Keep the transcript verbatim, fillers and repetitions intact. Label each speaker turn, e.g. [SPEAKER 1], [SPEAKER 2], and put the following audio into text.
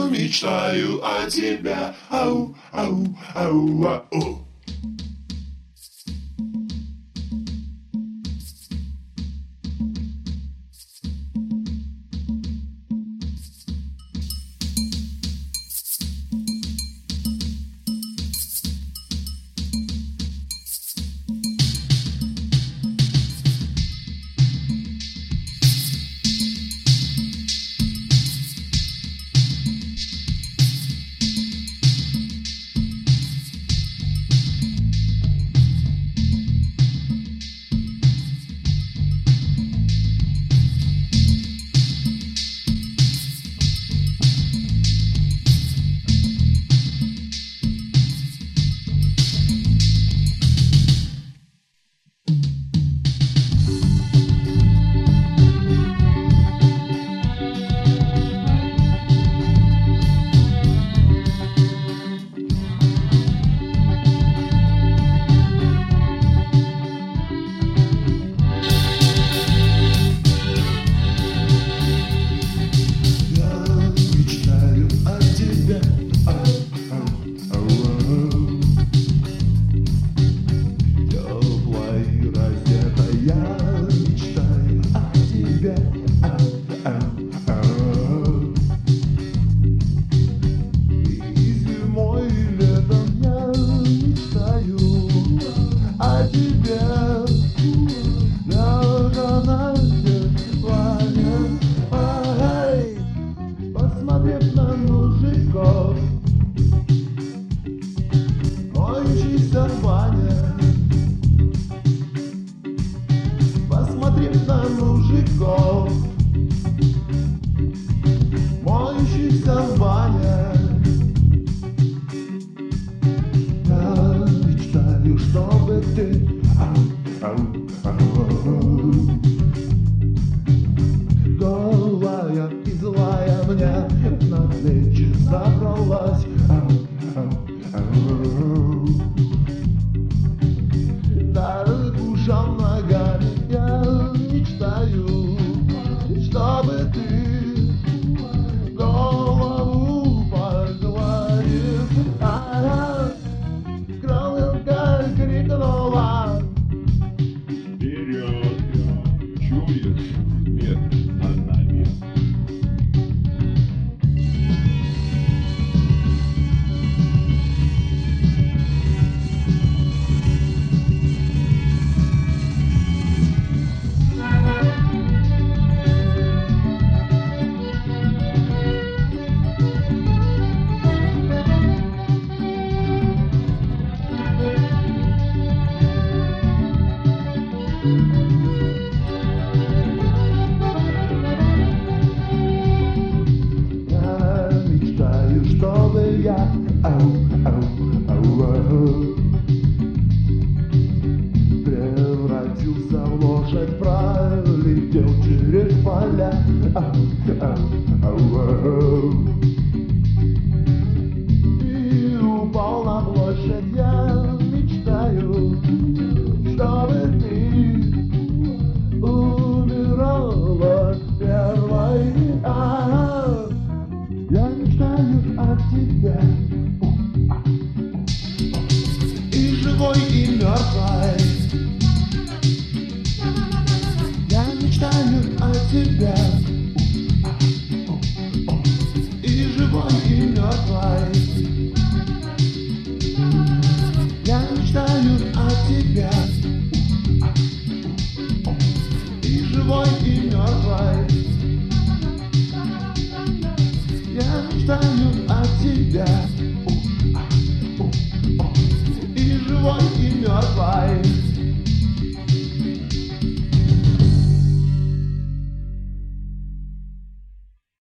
[SPEAKER 1] мечтаю о тебя. Ау, ау, ау, ау. Моющихся в бане. Я мечтаю, чтобы ты ау, ау, ау. Голая и злая мне на плечи забралась. Ау, ау, ау. Так душа ногами я мечтаю, чтобы ты голову погладил. Ага, крылья крикнула.
[SPEAKER 2] Вперед, чуешь, смерть за нами.
[SPEAKER 1] Чтобы я ау, ау, ау, ау, превратился в лошадь, пролетел через поля. Ау, ау, ау, ау. И упал на площадь. Я мечтаю, чтобы ты умирала первой. Ага. Я мечтаю о тебе, и живой, и мертвой. Я мечтаю о тебе, и живой, и мертвой. Я мечтаю о тебе, и живой, и мертвой. Я мечтаю о тебе, и живой, и мертвой.